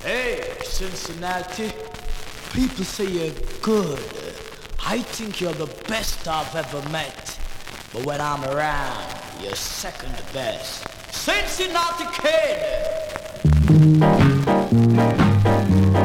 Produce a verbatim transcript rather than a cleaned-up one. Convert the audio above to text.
Hey, Cincinnati. People say you're good. I think you're the best I've ever met. But when I'm around, you're second best. Cincinnati Kid!